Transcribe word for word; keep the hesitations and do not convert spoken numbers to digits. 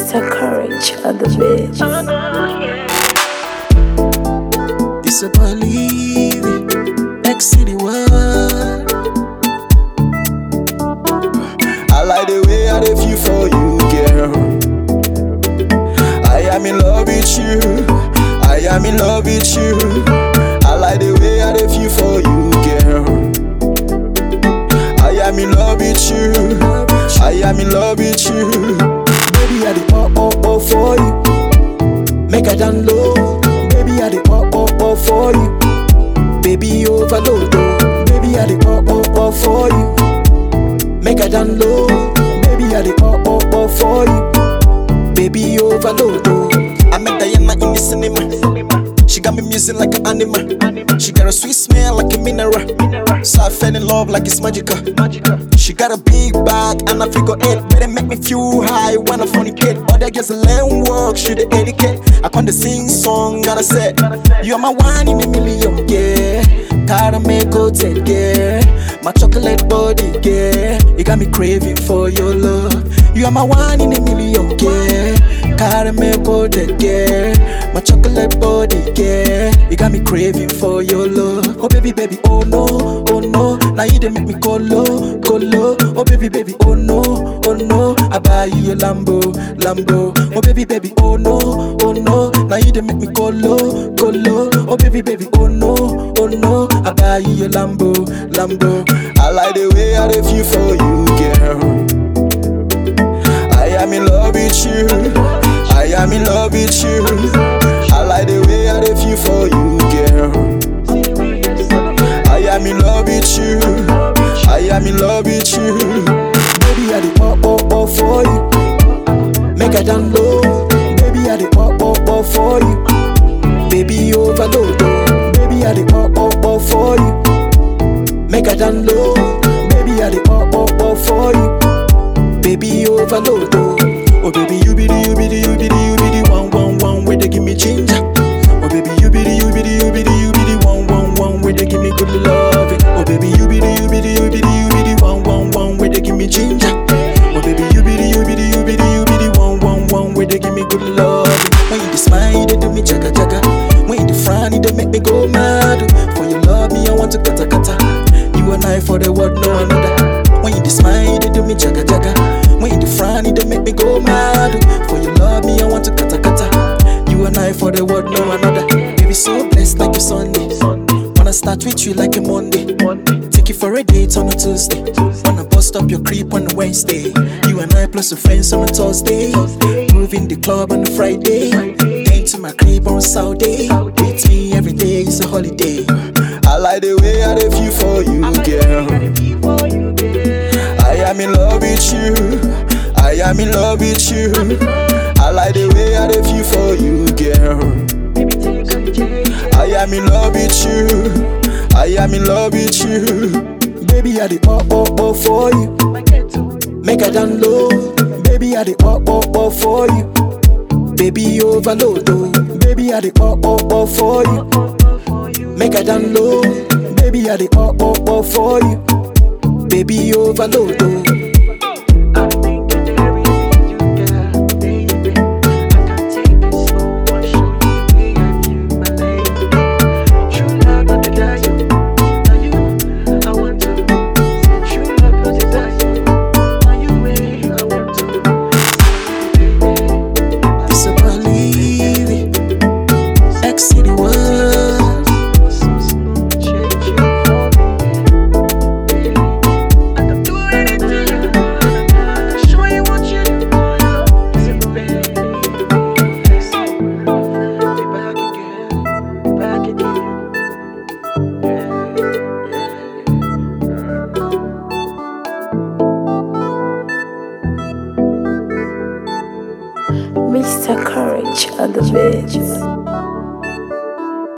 Mister Courage on the beach. It's a believe X City one. I like the way I dey feel for you, girl. I am in love with you. I am in love with you. I like the way I dey feel for you, girl. I am in love with you. I am in love with you. Baby, I dey oh oh oh for you. Make I down low. Baby, I dey oh oh oh for you. Baby, overload. Oh. Baby, I dey oh oh oh for you. Make I down low. Baby, I dey oh oh oh for you. Baby, overload. Oh. I met Diana in the cinema. She got me musing like an animal. She got a sweet smell like a mineral. So I fell in love like it's magical. She got a big back and I figure it better make me feel high when I fornicate. Other girls learn work, should they educate? I can't sing song and I said, you're my one in a million, yeah. Caramel take yeah. My chocolate body, yeah. You got me craving for your love. You are my one in a million, yeah. Caramel coated, yeah. My chocolate body, yeah. You got me craving for your love. Oh baby, baby, oh no, oh no. Now you done make me go low, go low. Oh baby, baby, oh no, oh no. I buy you a Lambo, Lambo. Oh baby, baby, oh no, oh no. Now you done make me go low, go low. Oh baby, baby, oh no, oh no. I buy you a Lambo, Lambo. I like the way I dey feel for you, girl. I am in love with you. I am in love with you. I like the way I dey feel for you, girl. I am in love with you. I am in love with you. Baby, I dey oh oh oh for you. Make I down low. Baby, I dey oh oh oh for you. Baby, overload. Baby, I dey oh oh oh for you. Make I down low. Baby, I dey oh oh oh for you. Baby, overload. Oh baby, you be the, you be the, you be the, you be the one, one, one where they give me ginger. Oh baby, you be the, you be the, you be the, you be the one, one, one where they give me good loving. Oh baby, you be the, you be the, you be the, you be the one, one, one where they give me ginger. Oh baby, you be the, you be the, you be the, you be the one, one, one where they give me good loving. When you smile, they do me jaga jaga. When you frown, they make me go mad. For you love me, I want to kata kata. You and I for the world, no another. When you smile, they do me jaga jaga. When you frown, they make me go mad. For you love me, I want to kata kata. You and I for the world, no another. Baby, so blessed like a Sunday. Wanna start with you like a Monday. Take you for a date on a Tuesday. Wanna bust up your creep on a Wednesday. You and I plus a friends on a Thursday. Moving the club on a Friday. Then to my crib on Saturday. With me every day is a holiday. I like the way I dey feel for you, girl. I am in love with you. I am in love with you. I like the way I dey feel for you, girl. I am in love with you. I am in love with you. Baby, I dey oh oh oh for you. Make I down low. Baby, I dey oh oh oh for you. Baby, overload. Oh. Baby, I dey oh oh oh for you. Make I down low. Baby, I dey oh oh oh for you. Baby, overload. Oh. Mister Courage on the beach.